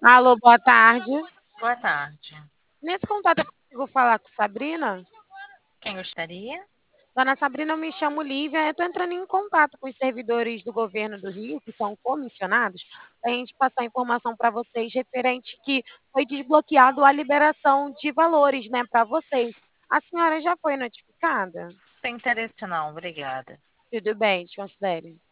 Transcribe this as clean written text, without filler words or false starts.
Alô, boa tarde. Boa tarde. Nesse contato eu consigo falar com Sabrina? Quem gostaria? Dona Sabrina, eu me chamo Lívia. Eu estou entrando em contato com os servidores do governo do Rio, que são comissionados, para a gente passar informação para vocês referente que foi desbloqueado a liberação de valores, né, para vocês. A senhora já foi notificada? Sem interesse não, obrigada. Tudo bem, desconsidere.